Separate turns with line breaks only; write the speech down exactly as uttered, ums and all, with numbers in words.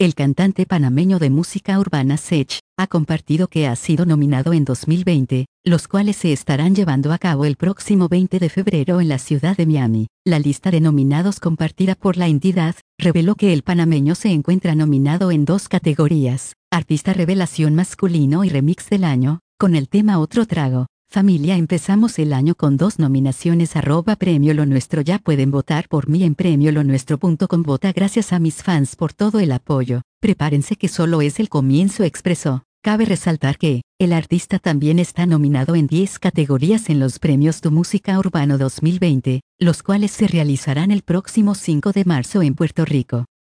el cantante panameño de música urbana Sech, ha compartido que ha sido nominado en dos mil veinte, los cuales se estarán llevando a cabo el próximo veinte de febrero en la ciudad de Miami. La lista de nominados compartida por la entidad, reveló que el panameño se encuentra nominado en dos categorías, Artista Revelación Masculino y Remix del Año, con el tema Otro Trago. Familia, empezamos el año con dos nominaciones. Arroba Premio Lo Nuestro. Ya pueden votar por mí en premio lo nuestro punto com. Vota. Gracias a mis fans por todo el apoyo. Prepárense que solo es el comienzo, expresó. Cabe resaltar que, el artista también está nominado en diez categorías en los premios Tu Música Urbano dos mil veinte, los cuales se realizarán el próximo cinco de marzo en Puerto Rico.